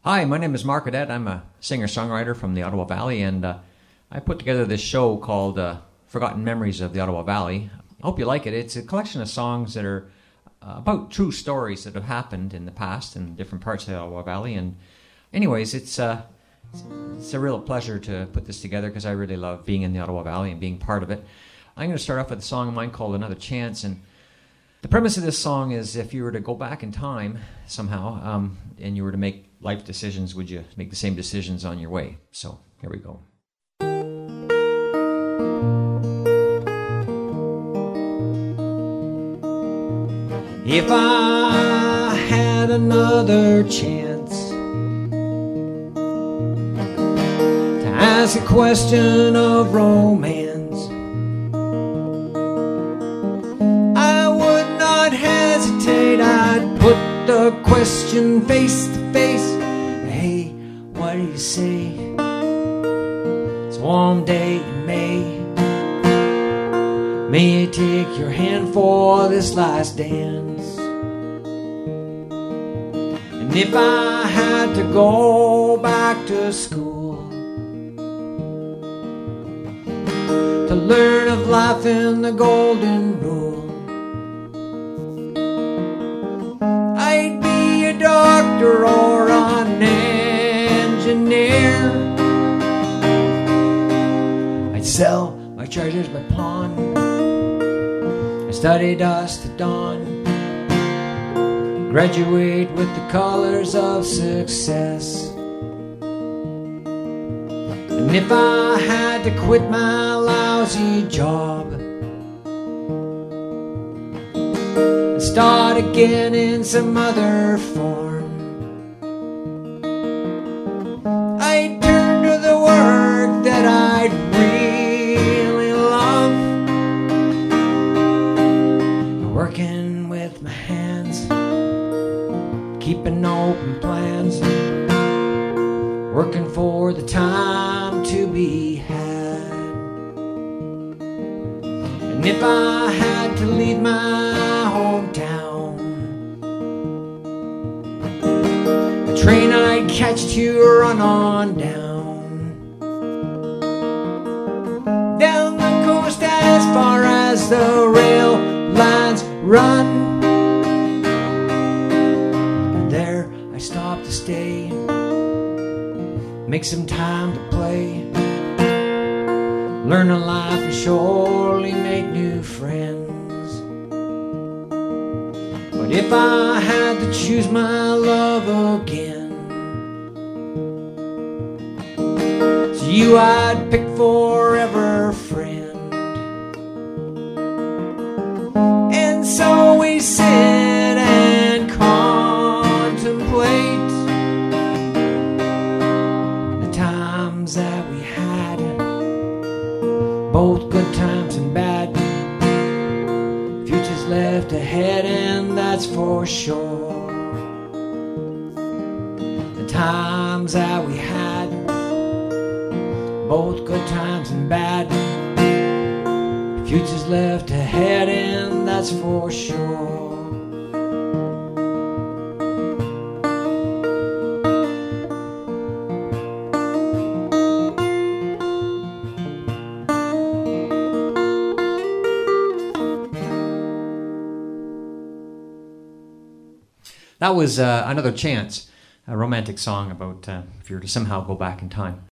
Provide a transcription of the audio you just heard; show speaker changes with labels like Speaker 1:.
Speaker 1: Hi, my name is Mark Cadet. I'm a singer-songwriter from the Ottawa Valley, and I put together this show called Forgotten Memories of the Ottawa Valley. I hope you like it. It's a collection of songs that are about true stories that have happened in the past in different parts of the Ottawa Valley. And anyways, it's a real pleasure to put this together because I really love being in the Ottawa Valley and being part of it. I'm going to start off with a song of mine called Another Chance, and the premise of this song is if you were to go back in time somehow and you were to make life decisions, would you make the same decisions on your way? So here we go. If I had another chance to ask a question of romance, I would not hesitate. I'd put the question face to face. Hey, what do you say? It's a warm day in May. May I take your hand for this last dance? And if I had to go back to school to learn of life in the golden rule, I'd be a doctor or an engineer. I'd sell my treasures by pawn. I study dusk to dawn, graduate with the colors of success. And if I had to quit my lousy job and start again in some other form, I'd turn to the work that I'd really love, working with my hands, keeping open plans, working for the time to be had. And if I had to leave my hometown, the train I'd catch to run on down the coast as far as the rail lines run. I stopped to stay, make some time to play, learn a life and surely make new friends. But if I had to choose my love again, it's you I'd pick forever, friend. And so we sit and contemplate the times that we had, both good times and bad. Future's left ahead, and that's for sure. The times that we had, both good times and bad. Future's left ahead, and that's for sure. That was Another Chance, a romantic song about if you were to somehow go back in time.